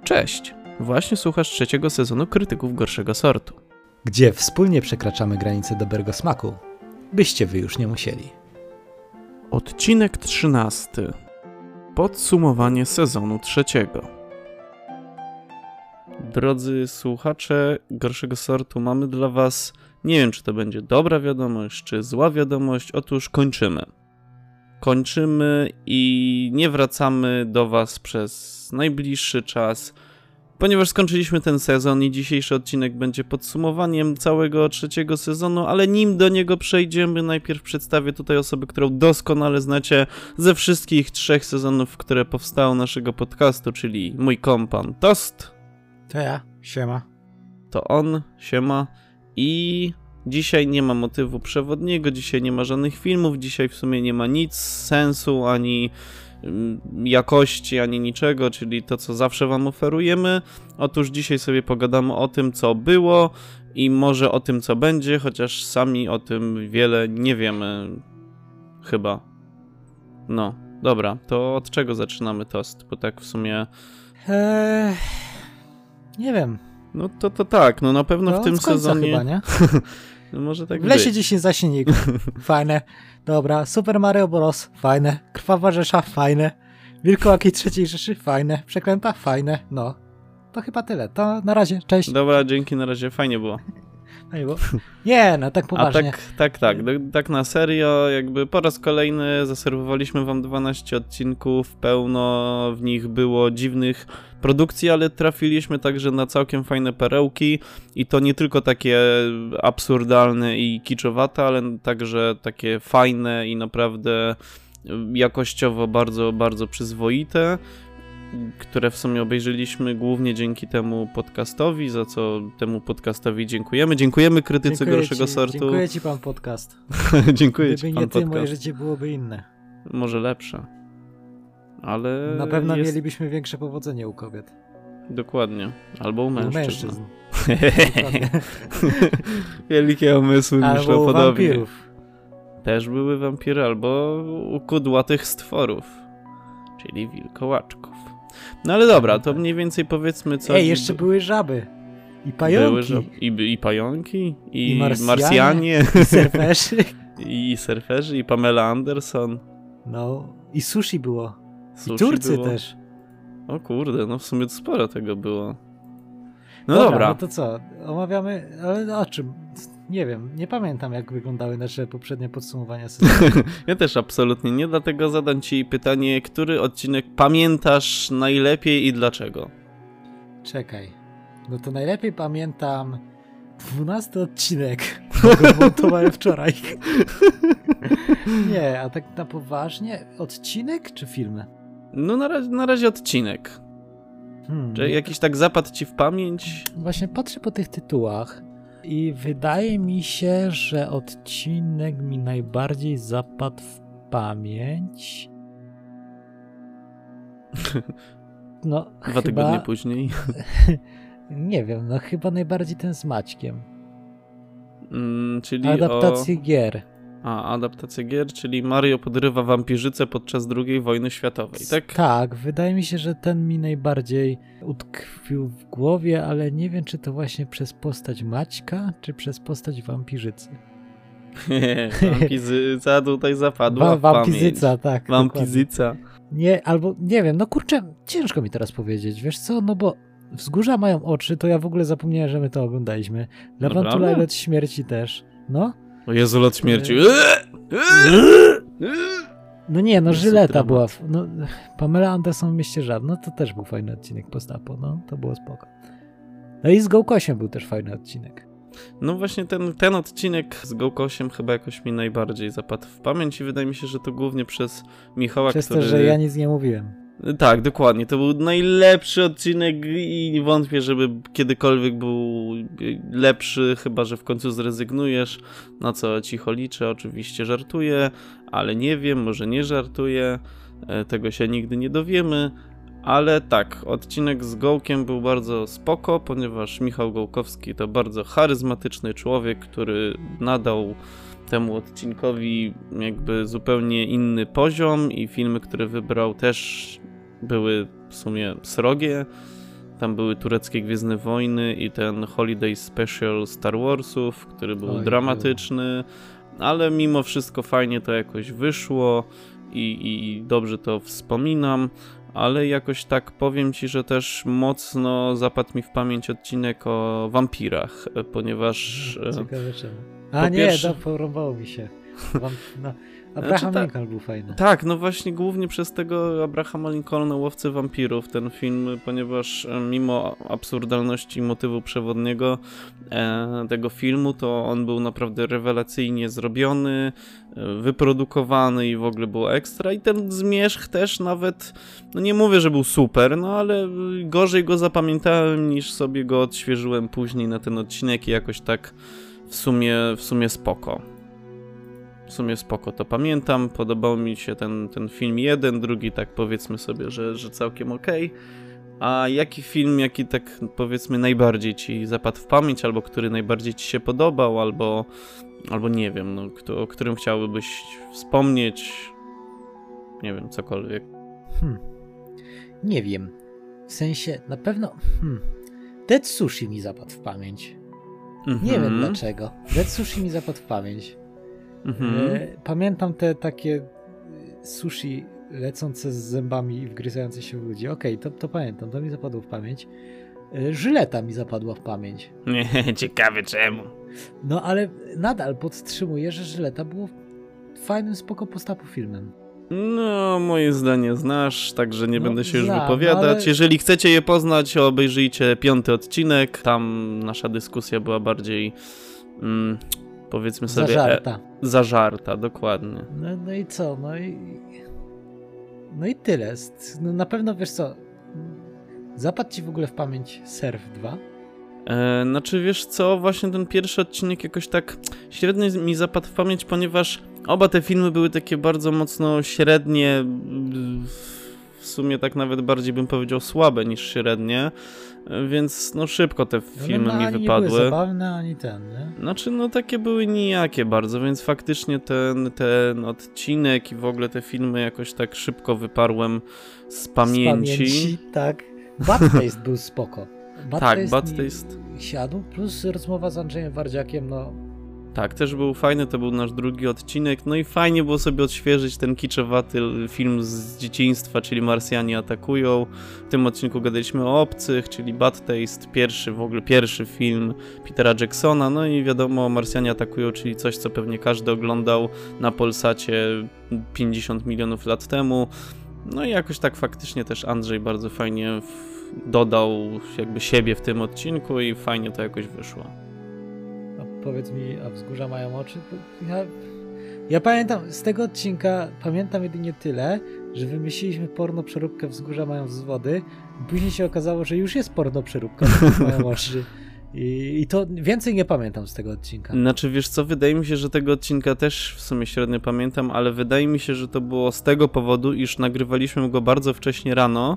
Cześć! Właśnie słuchasz trzeciego sezonu Krytyków Gorszego Sortu. Gdzie wspólnie przekraczamy granice dobrego smaku, byście wy już nie musieli. Odcinek 13. Podsumowanie sezonu trzeciego. Drodzy słuchacze Gorszego Sortu, mamy dla was, nie wiem czy to będzie dobra wiadomość, czy zła wiadomość, otóż kończymy. Kończymy i nie wracamy do was przez najbliższy czas, ponieważ skończyliśmy ten sezon i dzisiejszy odcinek będzie podsumowaniem całego trzeciego sezonu, ale nim do niego przejdziemy, najpierw przedstawię tutaj osobę, którą doskonale znacie ze wszystkich 3 sezonów, które powstało naszego podcastu, czyli mój kompan Tost. To ja, siema. To on, siema. I dzisiaj nie ma motywu przewodniego, dzisiaj nie ma żadnych filmów, dzisiaj w sumie nie ma nic, sensu, ani jakości, ani niczego, czyli to, co zawsze wam oferujemy. Otóż dzisiaj sobie pogadamy o tym, co było i może o tym, co będzie, chociaż sami o tym wiele nie wiemy. Chyba. No, dobra, to od czego zaczynamy, Tost? Bo tak w sumie... Nie wiem. No to tak, no na pewno No, w tym sezonie... chyba, nie? No może tak w lesie być. 10 zaśniegów. Fajne. Dobra. Super Mario Bros. Fajne. Krwawa Rzesza. Fajne. Wilkołaki III Rzeszy. Fajne. Przeklęta. Fajne. No. To chyba tyle. To na razie. Cześć. Dobra, dzięki, na razie, fajnie było. Nie, no tak poważnie. Tak na serio, jakby po raz kolejny zaserwowaliśmy wam 12 odcinków, pełno w nich było dziwnych produkcji, ale trafiliśmy także na całkiem fajne perełki i to nie tylko takie absurdalne i kiczowate, ale także takie fajne i naprawdę jakościowo bardzo, bardzo przyzwoite, które w sumie obejrzeliśmy głównie dzięki temu podcastowi, za co temu podcastowi dziękujemy. Dziękujemy krytyce Gorszego Sortu. Dziękuję ci, pan podcast. Dziękuję ci, pan podcast. Gdyby nie ty, moje życie byłoby inne. Może lepsze. Ale na pewno mielibyśmy większe powodzenie u kobiet. Dokładnie. Albo u mężczyzn. Dokładnie. Wielkie umysły myślą albo podobnie. Wampirów. Też były wampiry, albo u kudłatych stworów. Czyli wilkołaczków. No ale dobra, to mniej więcej powiedzmy co... jeszcze były żaby. I pająki. I pająki. I Marsjanie. I surferzy. I surferzy. I Pamela Anderson. No. I sushi było. Sushi I Turcy było. też. O kurde, no w sumie sporo tego było. No dobra. No to co? Omawiamy... Ale o czym? Nie wiem. Nie pamiętam, jak wyglądały nasze poprzednie podsumowania sezonu. Ja też absolutnie nie, dlatego zadam ci pytanie, który odcinek pamiętasz najlepiej i dlaczego? Czekaj. No to najlepiej pamiętam 12 odcinek, bo go montowałem wczoraj. Nie, a tak na poważnie? Odcinek czy film? No na razie odcinek. Czy jakiś tak zapadł ci w pamięć? Właśnie patrzę po tych tytułach i wydaje mi się, że odcinek mi najbardziej zapadł w pamięć. No, 2 tygodnie później. Nie wiem, no chyba najbardziej ten z Maćkiem. Czyli adaptację gier. Adaptację gier, czyli Mario podrywa wampirzycę podczas II wojny światowej, tak? Tak, wydaje mi się, że ten mi najbardziej utkwił w głowie, ale nie wiem, czy to właśnie przez postać Maćka, czy przez postać wampirzycy. Wampizyca tutaj zapadła w Wampizyca, tak. Wampizyca. Nie, albo nie wiem, no kurczę, ciężko mi teraz powiedzieć, wiesz co, no bo Wzgórza mają oczy, to ja w ogóle zapomniałem, że my to oglądaliśmy. Lewantula i Lot Śmierci też, no. O Jezu, Lot Śmierci. No nie, no Żyleta była, no Pamela Anderson w Mieście Żab, no to też był fajny odcinek post-apo, no to było spoko. No i z Gołkosiem był też fajny odcinek. No właśnie ten odcinek z Gołkosiem chyba jakoś mi najbardziej zapadł w pamięć i wydaje mi się, że to głównie przez Michała, przez to, że ja nic nie mówiłem. Tak, dokładnie. To był najlepszy odcinek i wątpię, żeby kiedykolwiek był lepszy, chyba że w końcu zrezygnujesz, na co cicho liczę. Oczywiście żartuję, ale nie wiem, może nie żartuję. Tego się nigdy nie dowiemy. Ale tak, odcinek z Gołkiem był bardzo spoko, ponieważ Michał Gołkowski to bardzo charyzmatyczny człowiek, który nadał temu odcinkowi jakby zupełnie inny poziom i filmy, które wybrał też były w sumie srogie. Tam były tureckie Gwiezdne Wojny i ten Holiday Special Star Warsów, który był dramatyczny, ale mimo wszystko fajnie to jakoś wyszło i dobrze to wspominam. Ale jakoś tak powiem ci, że też mocno zapadł mi w pamięć odcinek o wampirach, ponieważ... Ciekawe czemu. A nie, pierwsze... porąbało mi się. No, Abraham Lincoln był fajny. Tak, no właśnie głównie przez tego Abrahama Lincolna, Łowcy Wampirów, ten film, ponieważ mimo absurdalności motywu przewodniego tego filmu, to on był naprawdę rewelacyjnie zrobiony, wyprodukowany i w ogóle było ekstra i ten zmierzch też nawet, no nie mówię, że był super, no ale gorzej go zapamiętałem niż sobie go odświeżyłem później na ten odcinek i jakoś tak w sumie spoko. W sumie spoko to pamiętam, podobał mi się ten film jeden, drugi tak powiedzmy sobie, że całkiem okej. A jaki film, jaki tak powiedzmy najbardziej ci zapadł w pamięć, albo który najbardziej ci się podobał, albo nie wiem, no, o którym chciałbyś wspomnieć, nie wiem, cokolwiek. Nie wiem, w sensie na pewno Dead Sushi mi zapadł w pamięć. Nie wiem dlaczego, Dead Sushi mi zapadł w pamięć. Pamiętam te takie sushi lecące z zębami i wgryzające się w ludzi. Okej, to pamiętam, to mi zapadło w pamięć. Żyleta mi zapadła w pamięć. Nie, ciekawe czemu. No ale nadal podtrzymuję, że Żyleta było fajnym, spoko postapu filmem. No, moje zdanie znasz, także nie będę się już wypowiadać. Ale... Jeżeli chcecie je poznać, obejrzyjcie 5. odcinek. Tam nasza dyskusja była bardziej... powiedzmy sobie... Zażarta, dokładnie. No i co? No i tyle. No na pewno, wiesz co, zapadł ci w ogóle w pamięć Surf 2? Znaczy, wiesz co, właśnie ten pierwszy odcinek jakoś tak średnio mi zapadł w pamięć, ponieważ oba te filmy były takie bardzo mocno średnie, w sumie tak nawet bardziej bym powiedział słabe niż średnie. Więc no szybko te filmy mi wypadły. Nie były zabawne, ani ten, nie? Znaczy no takie były nijakie bardzo, więc faktycznie ten odcinek i w ogóle te filmy jakoś tak szybko wyparłem z pamięci. Tak. Bad Taste był spoko. Bad Taste siadł, plus rozmowa z Andrzejem Wardziakiem, no... Tak, też był fajny, to był nasz drugi odcinek, no i fajnie było sobie odświeżyć ten kiczowaty film z dzieciństwa, czyli Marsjanie atakują. W tym odcinku gadaliśmy o Obcych, czyli Bad Taste, pierwszy film Petera Jacksona, no i wiadomo, Marsjanie atakują, czyli coś, co pewnie każdy oglądał na Polsacie 50 milionów lat temu. No i jakoś tak faktycznie też Andrzej bardzo fajnie dodał jakby siebie w tym odcinku i fajnie to jakoś wyszło. Powiedz mi, a Wzgórza mają oczy? Ja pamiętam, z tego odcinka pamiętam jedynie tyle, że wymyśliliśmy porno przeróbkę Wzgórza mają wzwody. Później się okazało, że już jest porno przeróbka mają oczy. I to więcej nie pamiętam z tego odcinka. Znaczy, wiesz co, wydaje mi się, że tego odcinka też w sumie średnio pamiętam, ale wydaje mi się, że to było z tego powodu, iż nagrywaliśmy go bardzo wcześnie rano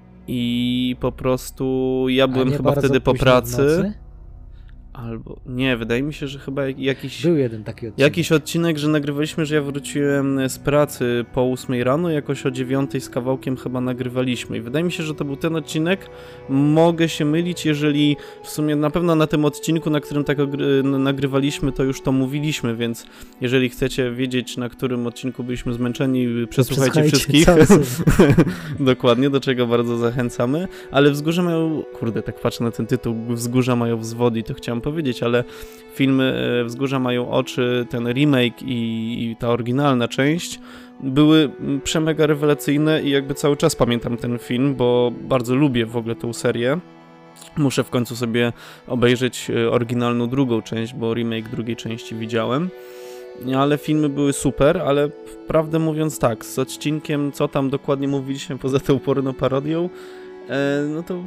i po prostu ja byłem chyba wtedy po pracy. Albo nie, wydaje mi się, że chyba był jeden taki odcinek. Jakiś odcinek, że nagrywaliśmy, że ja wróciłem z pracy po 8 rano, jakoś o 9 z kawałkiem chyba nagrywaliśmy. I wydaje mi się, że to był ten odcinek. Mogę się mylić, jeżeli w sumie na pewno na tym odcinku, na którym tak nagrywaliśmy, to już to mówiliśmy, więc jeżeli chcecie wiedzieć, na którym odcinku byliśmy zmęczeni, przesłuchajcie wszystkich. Dokładnie, do czego bardzo zachęcamy. Ale Wzgórza mają... Kurde, tak patrzę na ten tytuł. Wzgórza mają wzwody i to chciałem powiedzieć, ale filmy Wzgórza mają oczy, ten remake i ta oryginalna część były przemega rewelacyjne i jakby cały czas pamiętam ten film, bo bardzo lubię w ogóle tę serię. Muszę w końcu sobie obejrzeć oryginalną drugą część, bo remake drugiej części widziałem. Ale filmy były super, ale prawdę mówiąc tak, z odcinkiem, co tam dokładnie mówiliśmy poza tą porno parodią, no to...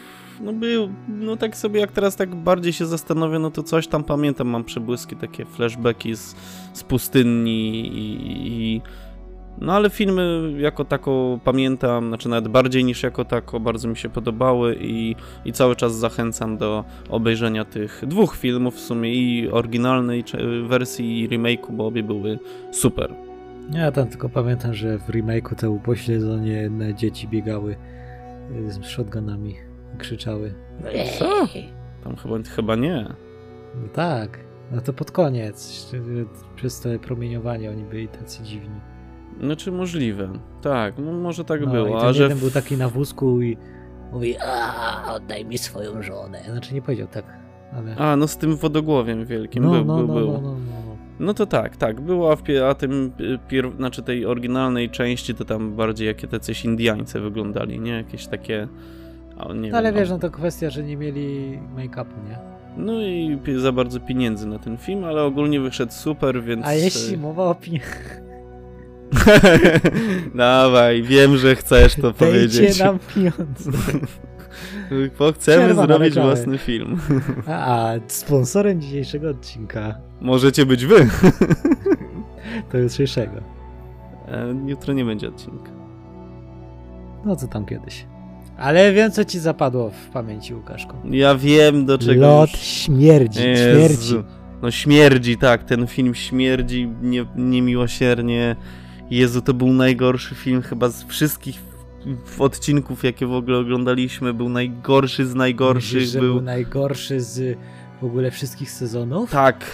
No tak sobie jak teraz tak bardziej się zastanowię, no to coś tam pamiętam, mam przebłyski, takie flashbacki z pustynni no ale filmy jako tako pamiętam, znaczy nawet bardziej niż jako tako, bardzo mi się podobały i cały czas zachęcam do obejrzenia tych dwóch filmów w sumie, i oryginalnej wersji i remake'u, bo obie były super. Ja tam tylko pamiętam, że w remake'u te upośledzone dzieci biegały z shotgunami. krzyczały. Co? Tam chyba nie. No tak, no to pod koniec. Przez to promieniowanie oni byli tacy dziwni. Znaczy możliwe. Tak, no może tak było. I ten jeden był taki na wózku i mówi, oddaj mi swoją żonę. Znaczy nie powiedział tak, ale... no z tym wodogłowiem wielkim był. No to tak, było, a tym, znaczy tej oryginalnej części to tam bardziej jakie tacyś Indiańcy wyglądali, nie? Jakieś takie... ale wiesz, no to kwestia, że nie mieli make-upu, nie? No i za bardzo pieniędzy na ten film, ale ogólnie wyszedł super, więc... A jeśli mowa o pieniądzach... Dawaj, wiem, że chcesz to powiedzieć. Dajcie nam pieniądze. Bo chcemy zrobić własny film. A sponsorem dzisiejszego odcinka możecie być wy. To jutrzejszego. Jutro nie będzie odcinka. No co tam kiedyś. Ale wiem, co ci zapadło w pamięci, Łukaszku. Ja wiem, do czego Lot śmierdzi. No śmierdzi, tak. Ten film śmierdzi niemiłosiernie. Jezu, to był najgorszy film chyba z wszystkich odcinków, jakie w ogóle oglądaliśmy. Był najgorszy z najgorszych. Myślisz, że był najgorszy z w ogóle wszystkich sezonów?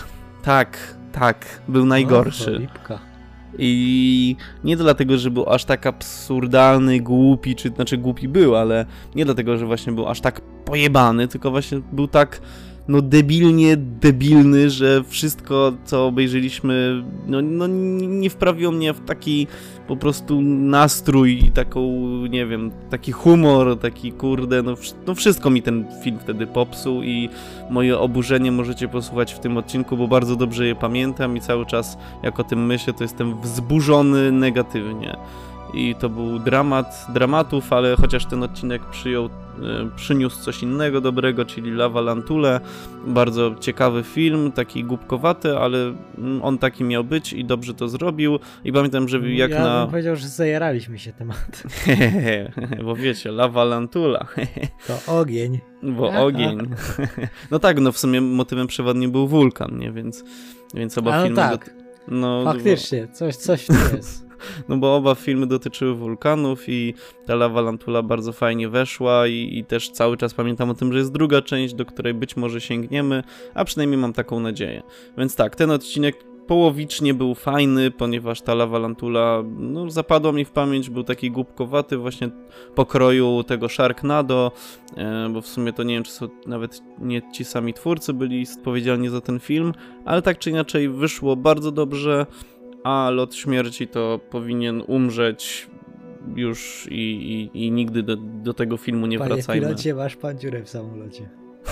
Tak. Był najgorszy. I nie dlatego, że był aż tak absurdalny, głupi, znaczy głupi był, ale nie dlatego, że właśnie był aż tak pojebany, tylko właśnie był tak debilnie debilny, że wszystko, co obejrzeliśmy, nie wprawiło mnie w taki po prostu nastrój i taką, nie wiem, taki humor, taki kurde, wszystko mi ten film wtedy popsuł i moje oburzenie możecie posłuchać w tym odcinku, bo bardzo dobrze je pamiętam i cały czas jak o tym myślę, to jestem wzburzony negatywnie. I to był dramat dramatów, ale chociaż ten odcinek przyniósł coś innego dobrego, czyli La Valantule. Bardzo ciekawy film, taki głupkowaty, ale on taki miał być i dobrze to zrobił. I pamiętam, że jak ja bym powiedział, że zajaraliśmy się tematem. Bo wiecie, La Valantula. To ogień. Bo ogień. No tak, w sumie motywem przewodnim był wulkan, nie? Więc oba filmy... Tak. Faktycznie, coś w tym jest. No bo oba filmy dotyczyły wulkanów i ta La Valantula bardzo fajnie weszła i też cały czas pamiętam o tym, że jest druga część, do której być może sięgniemy, a przynajmniej mam taką nadzieję. Więc tak, ten odcinek połowicznie był fajny, ponieważ ta La Valantula zapadła mi w pamięć, był taki głupkowaty właśnie pokroju tego Sharknado, bo w sumie to nie wiem, czy są nawet nie ci sami twórcy byli odpowiedzialni za ten film, ale tak czy inaczej wyszło bardzo dobrze, a Lot śmierci to powinien umrzeć już i nigdy do tego filmu nie wracajmy. Panie pilocie, masz pan dziurę w samolocie.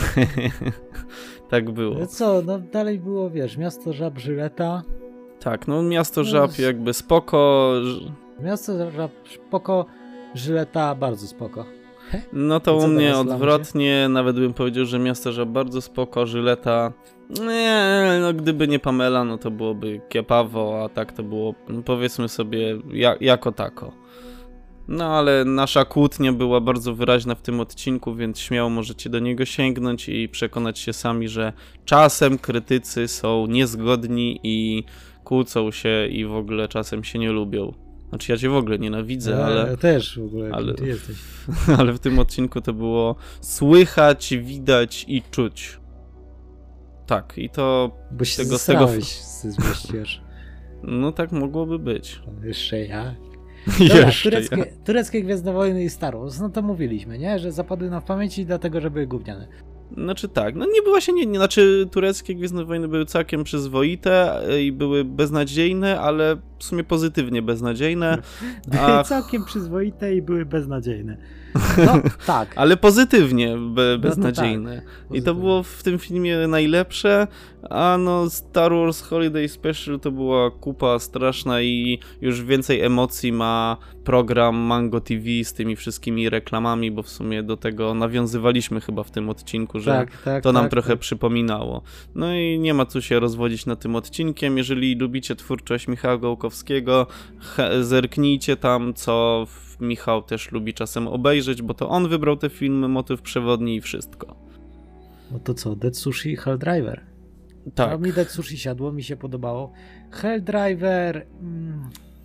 Tak było. No co, dalej było, wiesz, Miasto Żab Żyleta. Tak, Miasto Żab jakby spoko. Miasto Żab spoko, Żyleta bardzo spoko. No to u mnie odwrotnie, nawet bym powiedział, że Miasto Żab bardzo spoko, Żyleta... Nie, gdyby nie Pamela, to byłoby kiepawo, a tak to było, powiedzmy sobie, jako tako. Ale nasza kłótnia była bardzo wyraźna w tym odcinku, więc śmiało możecie do niego sięgnąć i przekonać się sami, że czasem krytycy są niezgodni i kłócą się i w ogóle czasem się nie lubią. Znaczy ja cię w ogóle nienawidzę, ale... Ja też w ogóle, ty jesteś. Ale w tym odcinku to było słychać, widać i czuć. Tak, i to... Bo się zmieścisz. No tak mogłoby być. Jeszcze ja. Jeszcze tureckie Gwiezdne Wojny i Star Wars, to mówiliśmy, nie? Że zapadły nam w pamięci dlatego, że były gówniane. Znaczy tak, nie było właśnie, znaczy tureckie Gwiezdne Wojny były całkiem przyzwoite i były beznadziejne, ale w sumie pozytywnie beznadziejne. Były całkiem przyzwoite i były beznadziejne. Tak. Ale pozytywnie beznadziejne. Tak, i to było w tym filmie najlepsze, a Star Wars Holiday Special to była kupa straszna i już więcej emocji ma program Mango TV z tymi wszystkimi reklamami, bo w sumie do tego nawiązywaliśmy chyba w tym odcinku, że to nam trochę przypominało. No i nie ma co się rozwodzić nad tym odcinkiem. Jeżeli lubicie twórczość Michała Gołkowskiego, zerknijcie tam, co Michał też lubi czasem obejrzeć, bo to on wybrał te filmy, motyw przewodni i wszystko. No to co, Dead Sushi i Helldriver. Tak. Mi Dead Sushi siadło, mi się podobało. Helldriver...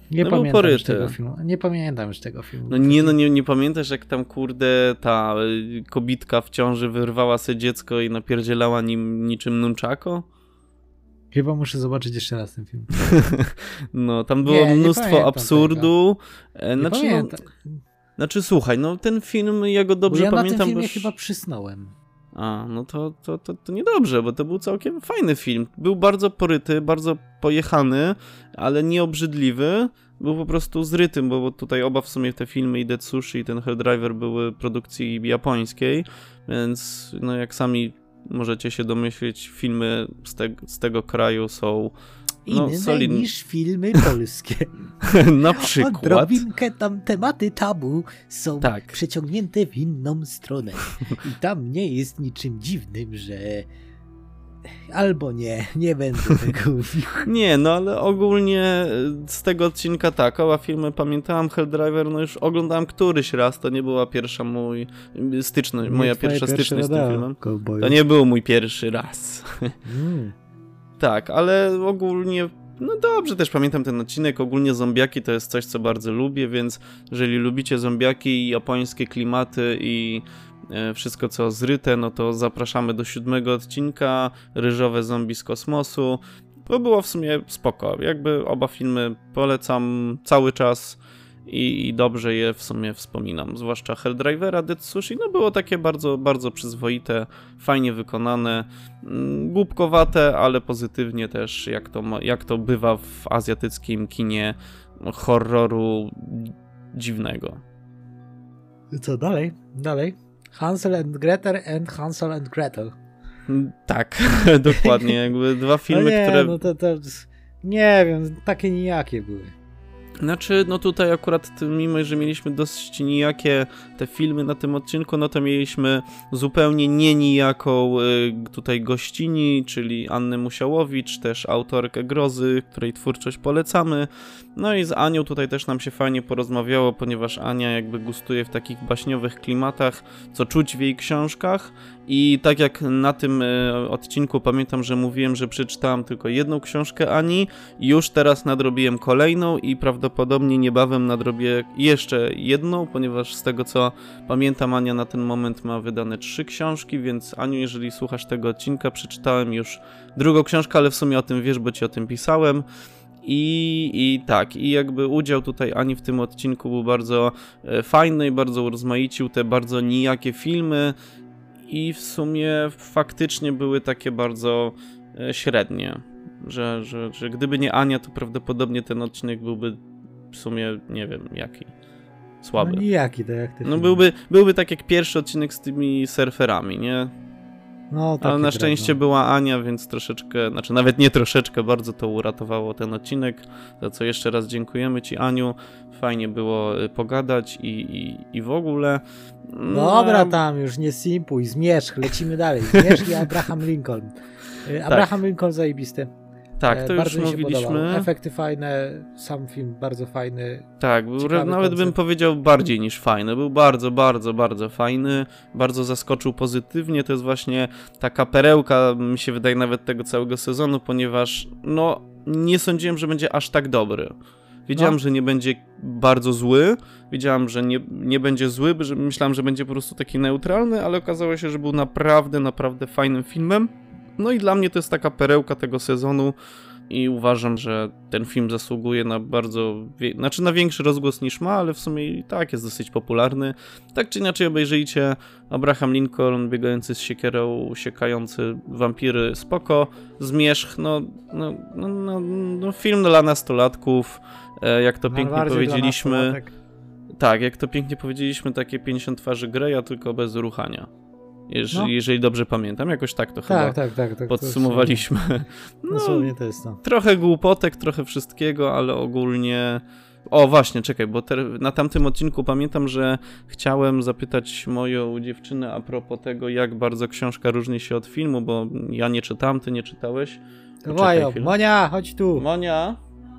Nie no pamiętam był poryty. już tego filmu. Nie pamiętam już tego filmu. No nie pamiętasz, jak tam kurde ta kobitka w ciąży wyrwała sobie dziecko i napierdzielała nim niczym nunchako? Chyba muszę zobaczyć jeszcze raz ten film. No, tam było mnóstwo absurdu. Znaczy, słuchaj, no ten film, ja go dobrze pamiętam. Ja na tym filmie chyba przysnąłem. A, no to niedobrze, bo to był całkiem fajny film. Był bardzo poryty, bardzo pojechany, ale nie obrzydliwy. Był po prostu zryty, bo tutaj oba w sumie te filmy, i Dead Sushi, i ten Helldriver były produkcji japońskiej, więc no jak sami możecie się domyślić, filmy z tego kraju są inne niż filmy polskie. Na przykład. Odrobinkę tam tematy tabu są przeciągnięte w inną stronę. I tam nie jest niczym dziwnym, że albo nie będę tego mówił. Nie, no ale ogólnie z tego odcinka oba filmy pamiętałem. Helldriver, no już oglądałem któryś raz, to nie była pierwsza moja pierwsza styczność z tym filmem. To nie był mój pierwszy raz. Tak, ale ogólnie, no dobrze, też pamiętam ten odcinek. Ogólnie zombiaki to jest coś, co bardzo lubię, więc jeżeli lubicie zombiaki i japońskie klimaty i wszystko co zryte, no to zapraszamy do 7 odcinka, Ryżowe zombie z kosmosu. To było w sumie spoko, jakby oba filmy polecam cały czas i dobrze je w sumie wspominam, zwłaszcza Helldrivera, Dead Sushi, no było takie bardzo, bardzo przyzwoite, fajnie wykonane, głupkowate, ale pozytywnie też, jak to bywa w azjatyckim kinie horroru dziwnego. Co dalej? Hansel and Gretel and Hansel and Gretel. Tak, dokładnie, jakby dwa filmy, które... No to nie wiem, takie nijakie były. Znaczy, no tutaj akurat mimo, że mieliśmy dosyć nijakie te filmy na tym odcinku, no to mieliśmy zupełnie nijaką tutaj gościni, czyli Annę Musiałowicz, też autorkę Grozy, której twórczość polecamy. No i z Anią tutaj też nam się fajnie porozmawiało, ponieważ Ania jakby gustuje w takich baśniowych klimatach, co czuć w jej książkach. I tak jak na tym odcinku pamiętam, że mówiłem, że przeczytałem tylko jedną książkę Ani, już teraz nadrobiłem kolejną i prawdopodobnie niebawem nadrobię jeszcze jedną, ponieważ z tego co pamiętam, Ania na ten moment ma wydane 3 książki, więc Aniu, jeżeli słuchasz tego odcinka, przeczytałem już drugą książkę, ale w sumie o tym wiesz, bo ci o tym pisałem. I jakby udział tutaj Ani w tym odcinku był bardzo fajny i bardzo urozmaicił te bardzo nijakie filmy i w sumie faktycznie były takie bardzo średnie, że gdyby nie Ania, to prawdopodobnie ten odcinek byłby w sumie, nie wiem, jaki, słaby. No nijaki, tak jak ty. No byłby tak jak pierwszy odcinek z tymi surferami, nie? No, ale na szczęście była Ania, więc troszeczkę, znaczy nawet nie troszeczkę, bardzo to uratowało ten odcinek, za co jeszcze raz dziękujemy ci, Aniu. Fajnie było pogadać i w ogóle. No, dobra, tam już nie simpuj, Zmierzch, lecimy dalej. Zmierzch i Abraham Lincoln. Abraham Lincoln zajebisty. Tak, to bardzo już mówiliśmy. Efekty fajne, sam film bardzo fajny. Tak, nawet bym powiedział bardziej niż fajny. Był bardzo, bardzo, bardzo fajny. Bardzo zaskoczył pozytywnie. To jest właśnie taka perełka, mi się wydaje, nawet tego całego sezonu, ponieważ no nie sądziłem, że będzie aż tak dobry. Wiedziałem, że nie będzie bardzo zły. Wiedziałem, że nie będzie zły, że myślałem, że będzie po prostu taki neutralny, ale okazało się, że był naprawdę, naprawdę fajnym filmem. No i dla mnie to jest taka perełka tego sezonu i uważam, że ten film zasługuje na na większy rozgłos niż ma, ale w sumie i tak jest dosyć popularny. Tak czy inaczej obejrzyjcie Abraham Lincoln biegający z siekierą, siekający wampiry, spoko. Zmierzch, no film dla nastolatków, jak to pięknie powiedzieliśmy. Tak, jak to pięknie powiedzieliśmy, takie 50 twarzy Greya, tylko bez ruchania. Jeżeli dobrze pamiętam, jakoś tak to chyba podsumowaliśmy. Dosłownie to jest to. Trochę głupotek, trochę wszystkiego, ale ogólnie... O właśnie, czekaj, bo na tamtym odcinku pamiętam, że chciałem zapytać moją dziewczynę a propos tego, jak bardzo książka różni się od filmu, bo ja nie czytałem, ty nie czytałeś. Monia, chodź tu. Monia,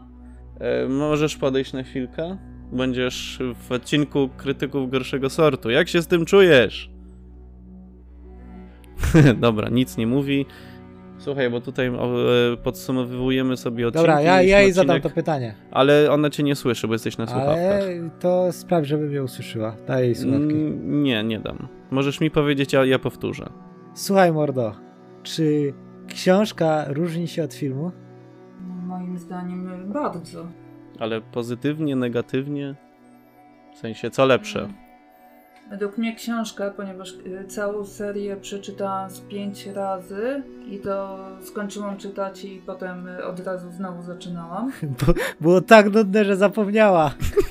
możesz podejść na chwilkę? Będziesz w odcinku Krytyków Gorszego Sortu. Jak się z tym czujesz? Dobra, nic nie mówi. Słuchaj, bo tutaj podsumowujemy sobie odcinki. Dobra, ja jej zadam to pytanie. Ale ona cię nie słyszy, bo jesteś na słuchawkach. Ale to spraw, żeby mnie usłyszała. Daj jej słuchawki. Nie dam. Możesz mi powiedzieć, a ja powtórzę. Słuchaj, mordo, czy książka różni się od filmu? Moim zdaniem bardzo. Ale pozytywnie, negatywnie? W sensie, co lepsze? Według mnie książka, ponieważ całą serię przeczytałam z 5 razy i to skończyłam czytać i potem od razu znowu zaczynałam. Było tak nudne, że zapomniała.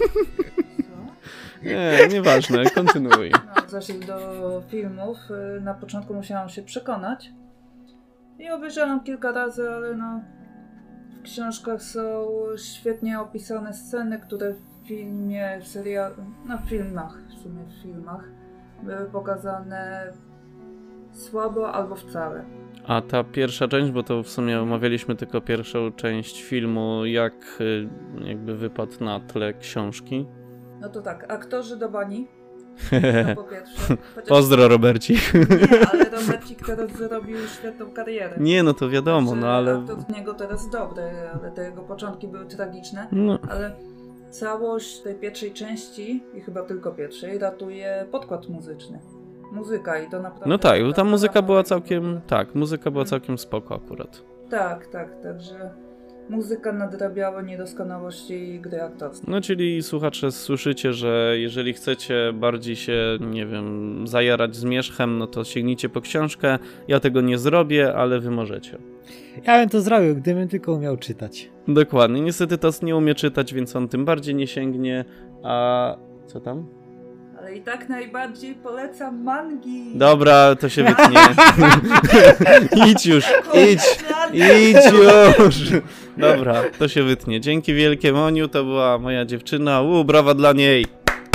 Co? Nieważne, kontynuuj. No, zaś do filmów na początku musiałam się przekonać i obejrzałam kilka razy, ale no w książkach są świetnie opisane sceny, które w filmie, w serialu, no w filmach były pokazane słabo albo wcale. A ta pierwsza część, bo to w sumie omawialiśmy tylko pierwszą część filmu, jak jakby wypadł na tle książki? No to tak, aktorzy do bani, no po pierwsze. Pozdro, Robercik. Nie, ale Robercik teraz zrobił świetną karierę. Nie, no to wiadomo, no ale... Aktor z niego teraz dobry, ale te jego początki były tragiczne, no. Ale całość tej pierwszej części, i chyba tylko pierwszej, ratuje podkład muzyczny. Muzyka i to naprawdę... No tak, ta muzyka była całkiem... Tak, muzyka była całkiem spoko akurat. Tak, także muzyka nadrabiała niedoskonałości gry aktorskiej. No czyli słuchacze, słyszycie, że jeżeli chcecie bardziej się, nie wiem, zajarać zmierzchem, no to sięgnijcie po książkę. Ja tego nie zrobię, ale wy możecie. Ja bym to zrobił, gdybym tylko umiał czytać. Dokładnie. Niestety Tos nie umie czytać, więc on tym bardziej nie sięgnie. A co tam? Ale i tak najbardziej polecam mangi. Dobra, to się wytnie. Idź już, idź już. Dobra, to się wytnie. Dzięki wielkie, Moniu, to była moja dziewczyna. Brawa dla niej.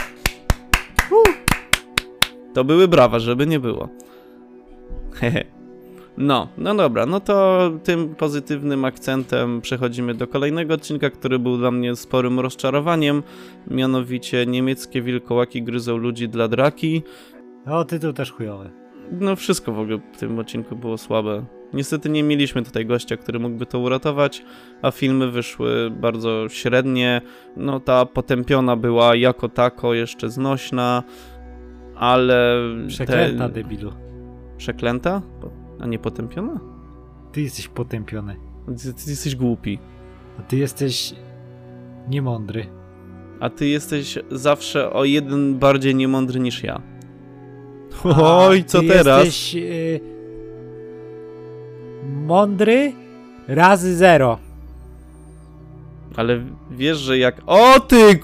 To były brawa, żeby nie było. Hehe. No dobra, no to tym pozytywnym akcentem przechodzimy do kolejnego odcinka, który był dla mnie sporym rozczarowaniem, mianowicie niemieckie wilkołaki gryzą ludzi dla draki. O, tytuł też chujowy. No wszystko w ogóle w tym odcinku było słabe. Niestety nie mieliśmy tutaj gościa, który mógłby to uratować, a filmy wyszły bardzo średnie. No ta potępiona była jako tako jeszcze znośna, ale... Przeklęta, debilu. Przeklęta? A nie potępiona? Ty jesteś potępiony. Ty jesteś głupi. A ty jesteś niemądry. A ty jesteś zawsze o jeden bardziej niemądry niż ja. Oj, co ty teraz? Jesteś mądry razy 0. Ale wiesz, że jak... O ty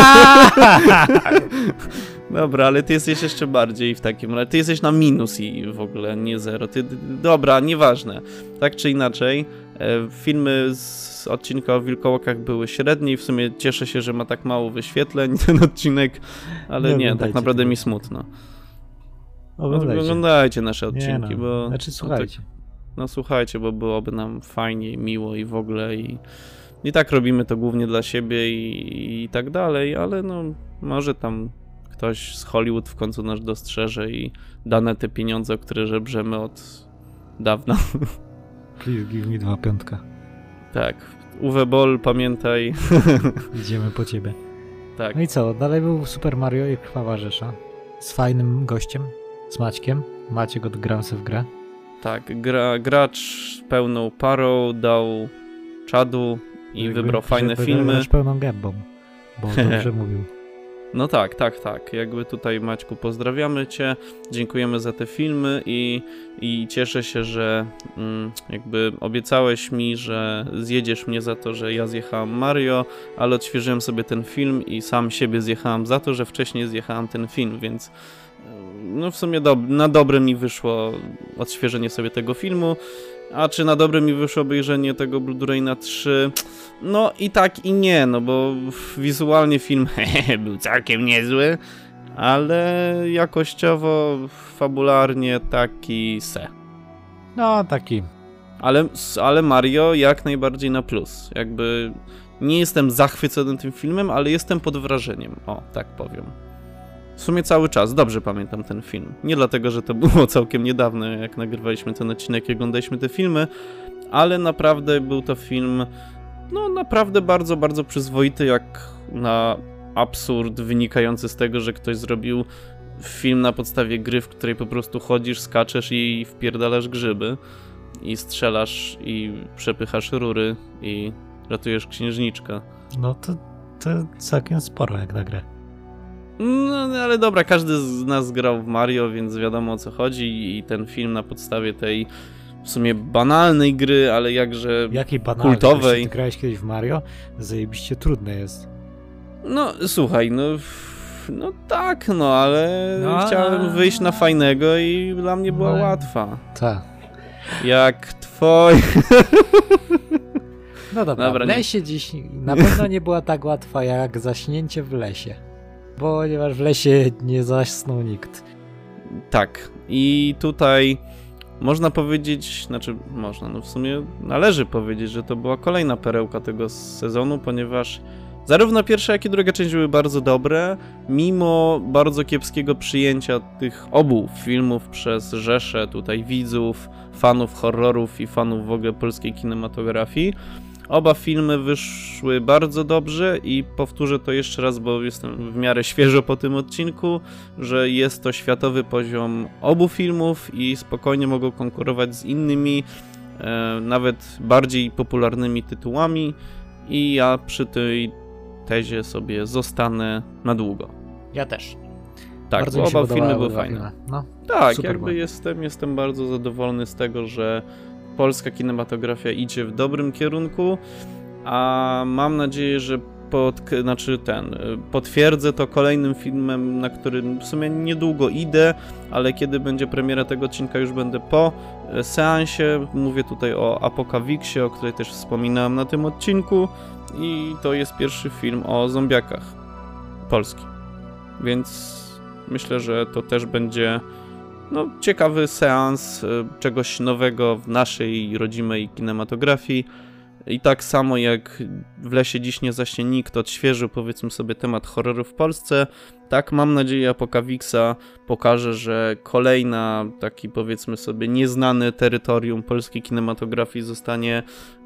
Dobra, ale ty jesteś jeszcze bardziej w takim razie. Ty jesteś na minus i w ogóle nie 0. Dobra, nieważne. Tak czy inaczej, filmy z odcinka o wilkołakach były średnie i w sumie cieszę się, że ma tak mało wyświetleń ten odcinek, ale nie tak naprawdę mi smutno. Oglądajcie nasze odcinki, bo... Znaczy słuchajcie. No słuchajcie, bo byłoby nam fajnie, miło i w ogóle i tak robimy to głównie dla siebie i tak dalej, ale no może tam ktoś z Hollywood w końcu nas dostrzeże i dane te pieniądze, o które żebrzemy od dawna. Please give me 2 piątka. Tak. Uwe Boll, pamiętaj. Idziemy po ciebie. Tak. No i co? Dalej był Super Mario i Krwawa Rzesza. Z fajnym gościem. Z Maćkiem. Maciek odgrał sobie w grę. Tak. Gracz pełną parą dał czadu i wybrał fajne filmy. Gracz pełną gębą. Bo dobrze mówił. No tak. Jakby tutaj Maćku pozdrawiamy cię, dziękujemy za te filmy i cieszę się, że jakby obiecałeś mi, że zjedziesz mnie za to, że ja zjechałem Mario, ale odświeżyłem sobie ten film i sam siebie zjechałem za to, że wcześniej zjechałem ten film, więc no w sumie na dobre mi wyszło odświeżenie sobie tego filmu. A czy na dobre mi wyszło obejrzenie tego Blu-rayna 3? No i tak i nie, no bo wizualnie film był całkiem niezły, ale jakościowo, fabularnie taki se. No taki. Ale Mario jak najbardziej na plus. Jakby nie jestem zachwycony tym filmem, ale jestem pod wrażeniem. O, tak powiem. W sumie cały czas, dobrze pamiętam ten film. Nie dlatego, że to było całkiem niedawno, jak nagrywaliśmy ten odcinek i oglądaliśmy te filmy, ale naprawdę był to film, no naprawdę bardzo, bardzo przyzwoity, jak na absurd wynikający z tego, że ktoś zrobił film na podstawie gry, w której po prostu chodzisz, skaczesz i wpierdalasz grzyby i strzelasz i przepychasz rury i ratujesz księżniczkę. No to całkiem sporo jak na grę. No ale dobra, każdy z nas grał w Mario, więc wiadomo o co chodzi i ten film na podstawie tej w sumie banalnej gry, ale jakże jakiej banalnej? kultowej. Ty grałeś kiedyś w Mario? Zajebiście trudne jest. No słuchaj, no tak, no ale chciałem wyjść na fajnego i dla mnie była łatwa. Tak. Jak twoj... No dobra, w lesie dziś na pewno nie była tak łatwa jak zaśnięcie w lesie. Ponieważ w lesie nie zasnął nikt. Tak. I tutaj można powiedzieć, no w sumie należy powiedzieć, że to była kolejna perełka tego sezonu, ponieważ zarówno pierwsza, jak i druga część były bardzo dobre, mimo bardzo kiepskiego przyjęcia tych obu filmów przez rzeszę tutaj widzów, fanów horrorów i fanów w ogóle polskiej kinematografii. Oba filmy wyszły bardzo dobrze i powtórzę to jeszcze raz, bo jestem w miarę świeżo po tym odcinku, że jest to światowy poziom obu filmów i spokojnie mogą konkurować z innymi, nawet bardziej popularnymi tytułami i ja przy tej tezie sobie zostanę na długo. Ja też. Tak, bardzo bo oba filmy były fajne. No, tak, jakby jestem bardzo zadowolony z tego, że polska kinematografia idzie w dobrym kierunku, a mam nadzieję, że potwierdzę to kolejnym filmem, na którym w sumie niedługo idę, ale kiedy będzie premiera tego odcinka, już będę po seansie. Mówię tutaj o Apokawiksie, o której też wspominałem na tym odcinku i to jest pierwszy film o zombiakach polski, więc myślę, że to też będzie ciekawy seans czegoś nowego w naszej rodzimej kinematografii. I tak samo jak w lesie dziś nie zaśnie nikt odświeżył, powiedzmy sobie, temat horroru w Polsce, tak mam nadzieję Apokawiksa pokaże, że kolejna taki, powiedzmy sobie, nieznane terytorium polskiej kinematografii zostanie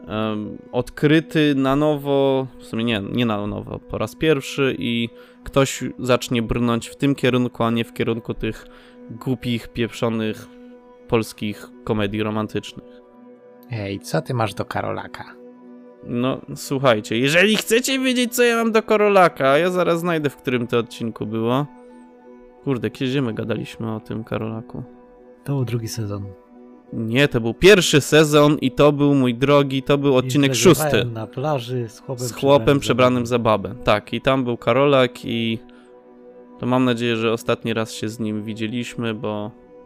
odkryty na nowo, w sumie nie na nowo, po raz pierwszy i ktoś zacznie brnąć w tym kierunku, a nie w kierunku tych głupich, pieprzonych polskich komedii romantycznych. Ej, co ty masz do Karolaka? No, słuchajcie, jeżeli chcecie wiedzieć, co ja mam do Karolaka, ja zaraz znajdę, w którym to odcinku było. Kurde, kiedy my gadaliśmy o tym Karolaku? To był drugi sezon. Nie, to był pierwszy sezon i to był, mój drogi, to był odcinek 6. Na plaży z chłopem przebranym za babę. Tak, i tam był Karolak i to mam nadzieję, że ostatni raz się z nim widzieliśmy, bo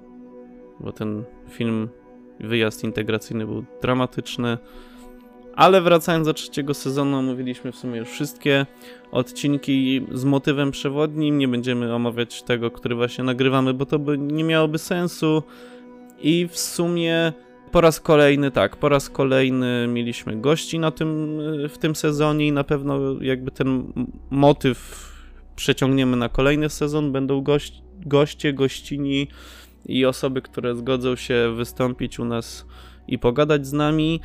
ten film, wyjazd integracyjny był dramatyczny. Ale wracając do trzeciego sezonu, omówiliśmy w sumie już wszystkie odcinki z motywem przewodnim. Nie będziemy omawiać tego, który właśnie nagrywamy, bo to nie miałoby sensu. I w sumie po raz kolejny mieliśmy gości w tym sezonie i na pewno jakby ten motyw przeciągniemy na kolejny sezon. Będą goście, gościni i osoby, które zgodzą się wystąpić u nas i pogadać z nami.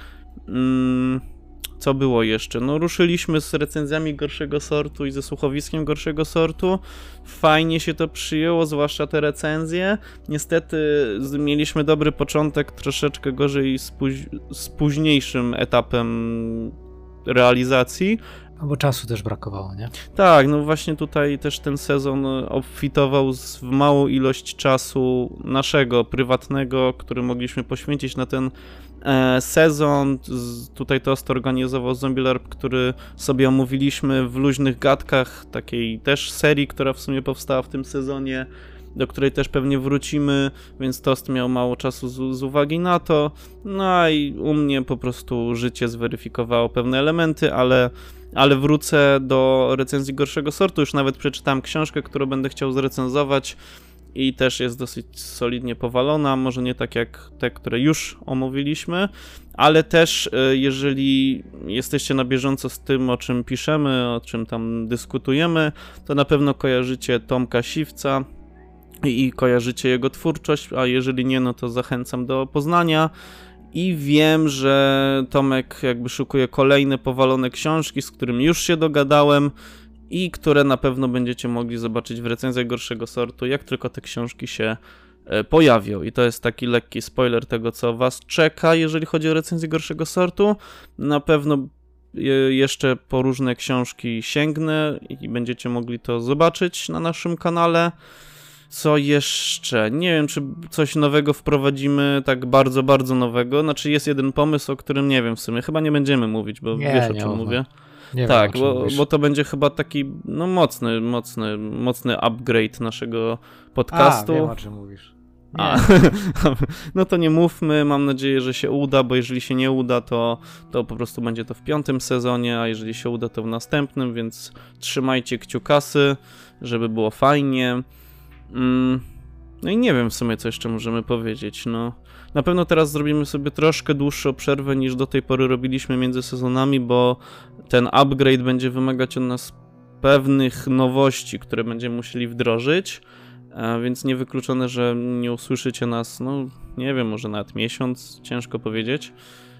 Co było jeszcze? No ruszyliśmy z recenzjami Gorszego Sortu i ze słuchowiskiem Gorszego Sortu. Fajnie się to przyjęło, zwłaszcza te recenzje. Niestety mieliśmy dobry początek, troszeczkę gorzej z późniejszym etapem realizacji. Bo czasu też brakowało, nie? Tak, no właśnie tutaj też ten sezon obfitował w małą ilość czasu naszego, prywatnego, który mogliśmy poświęcić na ten sezon. Tutaj to organizował Zombielarp, który sobie omówiliśmy w luźnych gadkach, takiej też serii, która w sumie powstała w tym sezonie, do której też pewnie wrócimy, więc Toast miał mało czasu z uwagi na to. No i u mnie po prostu życie zweryfikowało pewne elementy, ale wrócę do recenzji Gorszego Sortu. Już nawet przeczytałem książkę, którą będę chciał zrecenzować i też jest dosyć solidnie powalona, może nie tak jak te, które już omówiliśmy, ale też jeżeli jesteście na bieżąco z tym, o czym piszemy, o czym tam dyskutujemy, to na pewno kojarzycie Tomka Siwca i kojarzycie jego twórczość, a jeżeli nie, no to zachęcam do poznania. I wiem, że Tomek jakby szukuje kolejne powalone książki, z którymi już się dogadałem i które na pewno będziecie mogli zobaczyć w recenzjach Gorszego Sortu, jak tylko te książki się pojawią. I to jest taki lekki spoiler tego, co was czeka, jeżeli chodzi o recenzję Gorszego Sortu. Na pewno jeszcze po różne książki sięgnę i będziecie mogli to zobaczyć na naszym kanale. Co jeszcze? Nie wiem, czy coś nowego wprowadzimy, tak bardzo, bardzo nowego. Znaczy jest jeden pomysł, o którym nie wiem w sumie. Chyba nie będziemy mówić, bo wiesz, o czym mówię. Nie tak, wiem, bo to będzie chyba taki no mocny upgrade naszego podcastu. Wiem, o czym mówisz. No to nie mówmy, mam nadzieję, że się uda, bo jeżeli się nie uda, to po prostu będzie to w 5. sezonie, a jeżeli się uda, to w następnym, więc trzymajcie kciukasy, żeby było fajnie. No i nie wiem w sumie, co jeszcze możemy powiedzieć, no. Na pewno teraz zrobimy sobie troszkę dłuższą przerwę niż do tej pory robiliśmy między sezonami, bo ten upgrade będzie wymagać od nas pewnych nowości, które będziemy musieli wdrożyć, więc niewykluczone, że nie usłyszycie nas, no nie wiem, może nawet miesiąc, ciężko powiedzieć,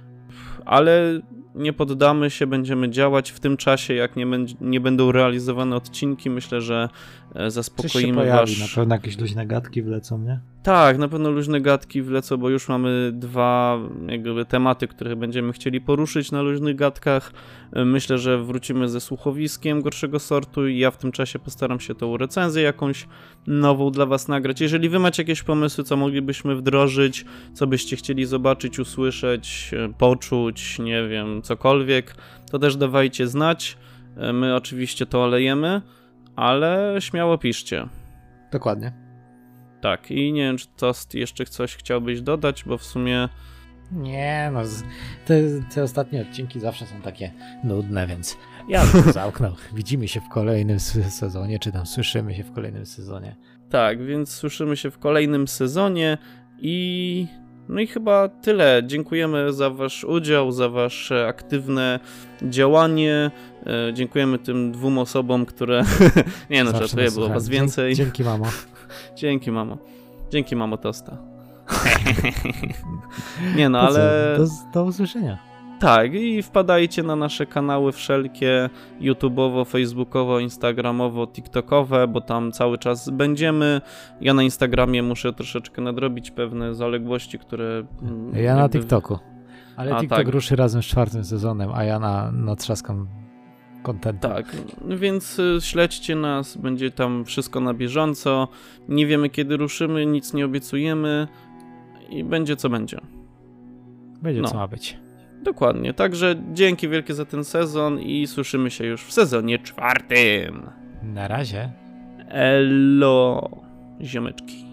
ale nie poddamy się, będziemy działać w tym czasie, jak nie będą realizowane odcinki, myślę, że zaspokoimy na pewno jakieś luźne gadki wlecą, nie? Tak, na pewno luźne gadki wlecą, bo już mamy 2 jakby tematy, które będziemy chcieli poruszyć na luźnych gadkach. Myślę, że wrócimy ze słuchowiskiem Gorszego Sortu i ja w tym czasie postaram się tą recenzję jakąś nową dla was nagrać. Jeżeli wy macie jakieś pomysły, co moglibyśmy wdrożyć, co byście chcieli zobaczyć, usłyszeć, poczuć, nie wiem, cokolwiek, to też dawajcie znać. My oczywiście to olejemy, ale śmiało piszcie. Dokładnie. Tak, i nie wiem, czy Toast jeszcze coś chciałbyś dodać, bo w sumie... Nie, no te ostatnie odcinki zawsze są takie nudne, więc ja bym zamknął. Widzimy się w kolejnym sezonie, czy tam słyszymy się w kolejnym sezonie. Tak, więc słyszymy się w kolejnym sezonie i... No i chyba tyle. Dziękujemy za wasz udział, za wasze aktywne działanie. Dziękujemy tym 2 osobom, które... Nie no, żartuję, było was więcej. Dzięki, mamo. Dzięki, mamo. Dzięki, mamo Toasta. Nie no, ale... Do usłyszenia. Tak, i wpadajcie na nasze kanały wszelkie, YouTube'owo, Facebookowo, Instagramowo, TikTokowe, bo tam cały czas będziemy. Ja na Instagramie muszę troszeczkę nadrobić pewne zaległości, które... Ja na TikToku. Ale TikTok tak. ruszy razem z 4. sezonem, a ja natrzaskam content. Tak, więc śledźcie nas, będzie tam wszystko na bieżąco. Nie wiemy, kiedy ruszymy, nic nie obiecujemy i będzie co będzie. Będzie co ma być. Dokładnie, także dzięki wielkie za ten sezon i słyszymy się już w sezonie 4. Na razie. Elo, ziomeczki.